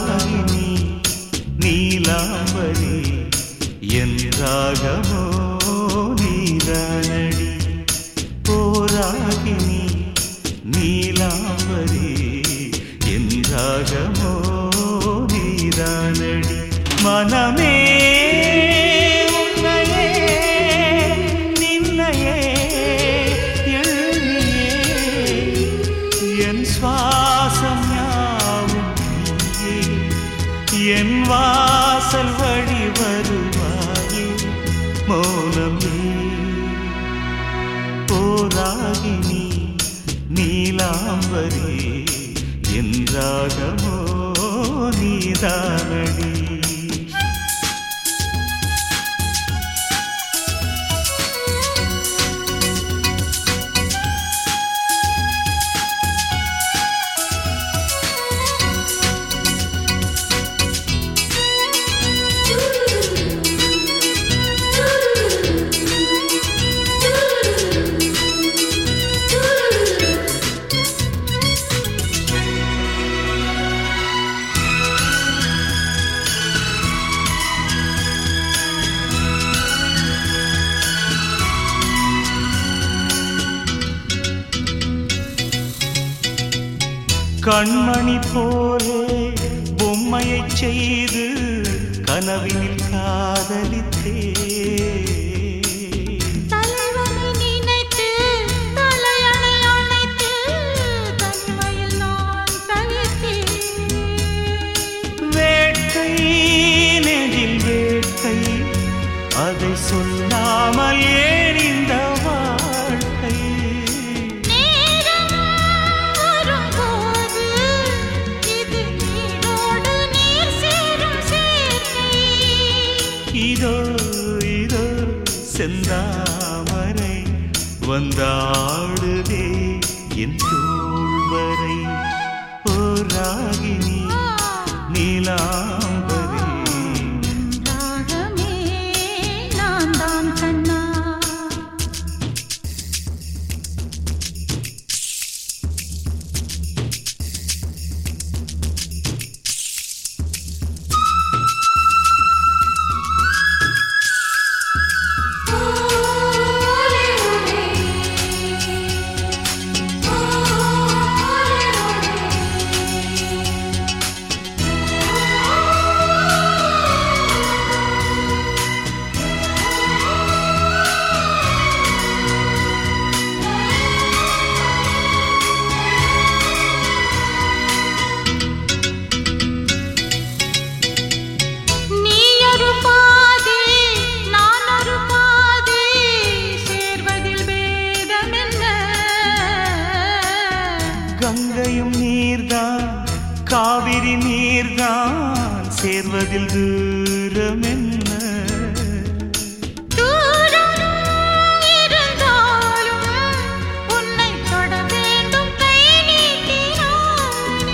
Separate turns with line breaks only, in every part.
ராகினி நீலாம்பரி என் ராகமோ நீதானடி. ஓ ராகினி நீலாம்பரி என் ராகமோ நீதானடி. மனமே உன்னையே நின்னையே எண்ணியே என் சுவாசம் யாவும் நீயே. என் வாசல் வழி வருவாயே மௌனமே. ஓ ராகினி நீலாம்பரி என் ராகமோ நீதானடி. கண்மணி போலே பொம்மையை செய்து கனவினில் காதலித்தே.
தலைவனை நினைத்து தலையணை அணைத்து தனிமையில் நான் தவித்தேன்.
வேட்கை நெஞ்சில் வேட்கை அதை சொல்லாமல் ஏன் இந்த வாழ்க்கை. இதோ இதோ செந்தாமரை வந்தாடுதே என் தோள்வரை. ஓ ராகினி நீலாம்பரி
ராகமே நான் தான் கண்ணா.
கங்கையும் நீர்தான் காவிரி நீர்தான் சேர்வதில் தூரம் என்ன.
தூரம் இருந்தாலும் உன்னை தொட வேண்டும் கை நீட்டினானே.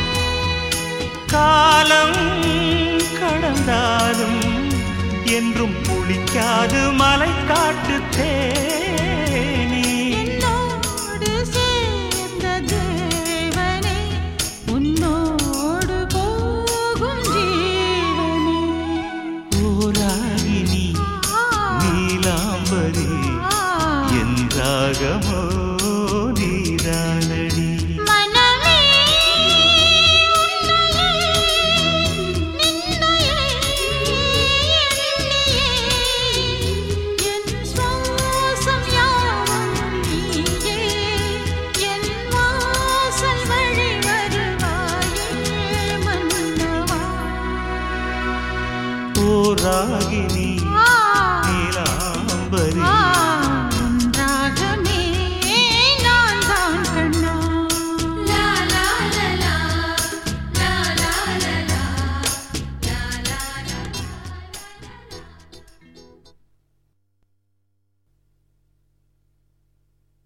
காலம் கடந்தாலும் என்றும் புளிக்காது மலை காட்டு தேனி.
என்னோடு சேர்ந்த தேவனே உன்னோடு போகும் ஜீவனே.
ஓ ராகினி நீலாம்பரி என் ராகமோ நீதானடி. ஓ ராகினி